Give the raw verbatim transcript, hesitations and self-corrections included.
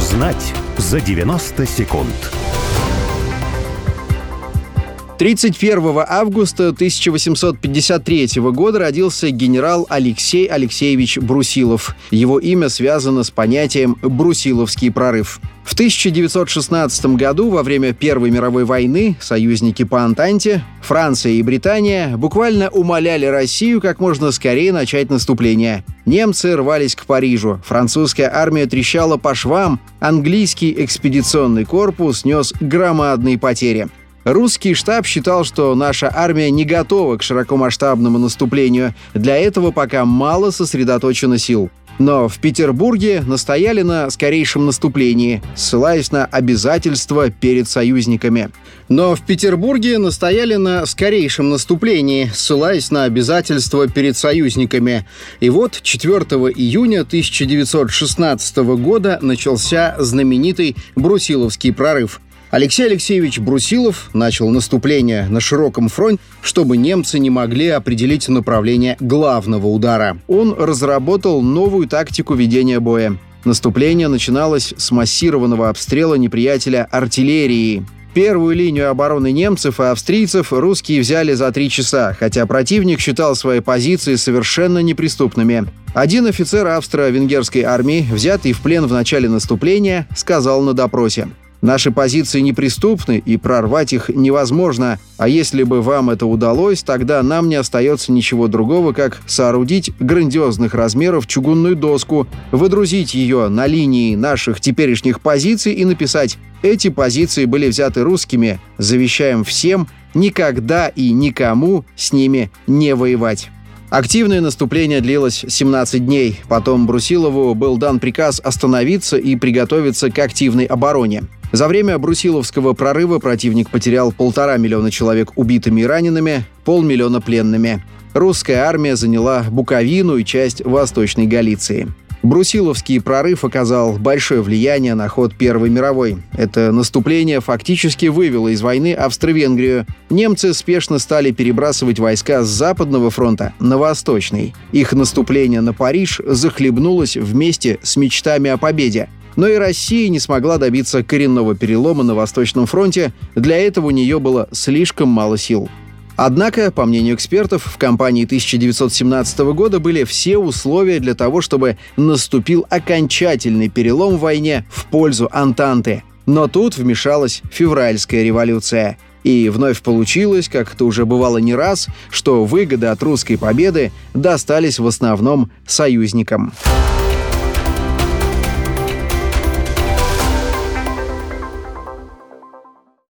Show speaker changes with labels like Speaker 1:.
Speaker 1: Узнать за девяносто секунд.
Speaker 2: тридцать первого августа тысяча восемьсот пятьдесят третьего года родился генерал Алексей Алексеевич Брусилов. Его имя связано с понятием «Брусиловский прорыв». В тысяча девятьсот шестнадцатом году, во время Первой мировой войны, союзники по Антанте, Франция и Британия, буквально умоляли Россию как можно скорее начать наступление. Немцы рвались к Парижу, французская армия трещала по швам, английский экспедиционный корпус нес громадные потери. Русский штаб считал, что наша армия не готова к широкомасштабному наступлению. Для этого пока мало сосредоточено сил. Но в Петербурге настояли на скорейшем наступлении, ссылаясь на обязательства перед союзниками. Но в Петербурге настояли на скорейшем наступлении, ссылаясь на обязательства перед союзниками. И вот четвёртого июня тысяча девятьсот шестнадцатого года начался знаменитый Брусиловский прорыв. Алексей Алексеевич Брусилов начал наступление на широком фронте, чтобы немцы не могли определить направление главного удара. Он разработал новую тактику ведения боя. Наступление начиналось с массированного обстрела неприятеля артиллерией. Первую линию обороны немцев и австрийцев русские взяли за три часа, хотя противник считал свои позиции совершенно неприступными. Один офицер австро-венгерской армии, взятый в плен в начале наступления, сказал на допросе: «Наши позиции неприступны, и прорвать их невозможно. А если бы вам это удалось, тогда нам не остается ничего другого, как соорудить грандиозных размеров чугунную доску, выдрузить ее на линии наших теперешних позиций и написать: эти позиции были взяты русскими. Завещаем всем никогда и никому с ними не воевать». Активное наступление длилось семнадцать дней. Потом Брусилову был дан приказ остановиться и приготовиться к активной обороне. За время Брусиловского прорыва противник потерял полтора миллиона человек убитыми и ранеными, полмиллиона пленными. Русская армия заняла Буковину и часть Восточной Галиции. Брусиловский прорыв оказал большое влияние на ход Первой мировой. Это наступление фактически вывело из войны Австро-Венгрию. Немцы спешно стали перебрасывать войска с Западного фронта на Восточный. Их наступление на Париж захлебнулось вместе с мечтами о победе. Но и Россия не смогла добиться коренного перелома на Восточном фронте. Для этого у нее было слишком мало сил. Однако, по мнению экспертов, в кампании тысяча девятьсот семнадцатого года были все условия для того, чтобы наступил окончательный перелом в войне в пользу Антанты. Но тут вмешалась февральская революция. И вновь получилось, как это уже бывало не раз, что выгоды от русской победы достались в основном союзникам.